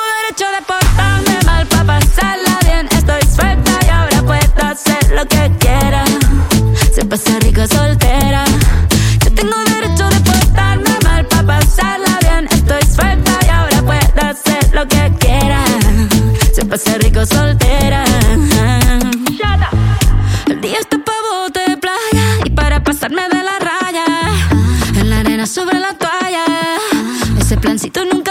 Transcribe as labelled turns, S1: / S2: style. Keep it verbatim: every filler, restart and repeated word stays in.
S1: derecho de portarme mal pa' pasarla bien. Estoy suelta y ahora puedo hacer lo que quiera. Se pasa rico soltera. Yo tengo derecho de portarme mal pa' pasarla bien. Estoy suelta y ahora puedo hacer lo que quiera. Se pasa rico soltera. El día está pa' bote de playa y para pasarme de la raya. En la arena sobre la toalla. Ese plancito nunca